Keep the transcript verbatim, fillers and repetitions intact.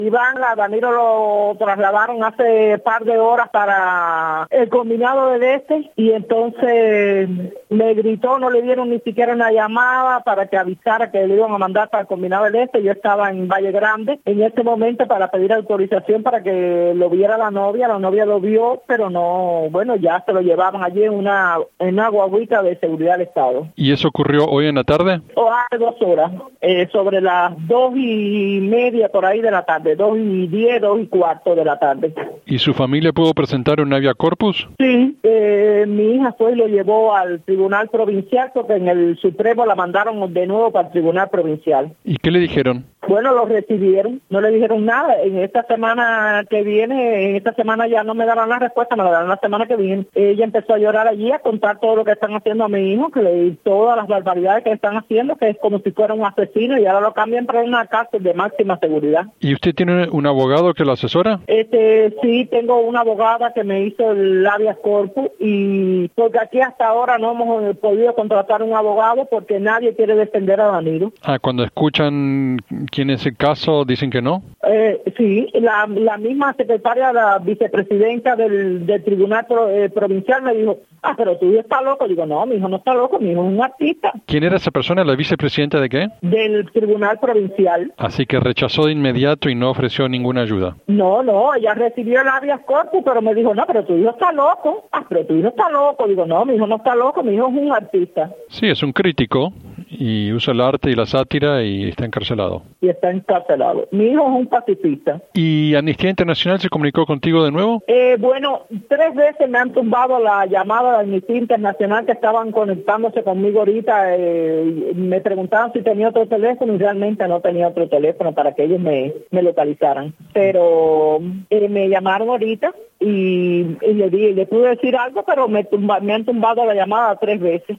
Iván, a Danilo lo trasladaron hace par de horas para el combinado del este y entonces me gritó, no le dieron ni siquiera una llamada para que avisara que le iban a mandar para el combinado del este. Yo estaba en Valle Grande en ese momento para pedir autorización para que lo viera la novia. La novia lo vio, pero no, bueno, ya se lo llevaban allí en una, en una guaguita de seguridad del Estado. ¿Y eso ocurrió hoy en la tarde? O hace dos horas, eh, sobre las dos y media por ahí de la tarde, dos y diez, dos y cuarto de la tarde. ¿Y su familia pudo presentar un habeas corpus? Sí, eh, mi hija fue y lo llevó al tribunal provincial porque en el Supremo la mandaron de nuevo para el tribunal provincial. ¿Y qué le dijeron? Bueno, lo recibieron, no le dijeron nada. En esta semana que viene, en esta semana ya no me darán la respuesta, me la darán la semana que viene. Ella empezó a llorar allí, a contar todo lo que están haciendo a mi hijo, que le, todas las barbaridades que están haciendo, que es como si fuera un asesino y ahora lo cambian para una cárcel de máxima seguridad. ¿Y usted tiene un abogado que lo asesora? Este, sí, tengo una abogada que me hizo el habeas corpus y porque aquí hasta ahora no hemos podido contratar un abogado porque nadie quiere defender a Danilo. Ah, cuando escuchan quién es el caso, dicen que no. Eh, sí, la, la misma secretaria, la vicepresidenta del, del tribunal pro, eh, provincial me dijo, ah, pero tu hijo está loco. Digo, no, mi hijo no está loco, mi hijo es un artista. ¿Quién era esa persona, la vicepresidenta de qué? Del tribunal provincial. Así que rechazó de inmediato y no ofreció ninguna ayuda. No, no, ella recibió el habeas corpus, pero me dijo, no, pero tu hijo está loco. Ah, pero tu hijo está loco. Digo, no, mi hijo no está loco, mi hijo es un artista. Sí, es un crítico y usa el arte y la sátira y está encarcelado. Y está encarcelado. Mi hijo es un pacifista. ¿Y Amnistía Internacional se comunicó contigo de nuevo? Eh, bueno, tres veces me han tumbado la llamada de Amnistía Internacional que estaban conectándose conmigo ahorita. Eh, me preguntaban si tenía otro teléfono y realmente no tenía otro teléfono para que ellos me, me localizaran. Pero eh, me llamaron ahorita y, y le di, le pude decir algo, pero me, tumba, me han tumbado la llamada tres veces.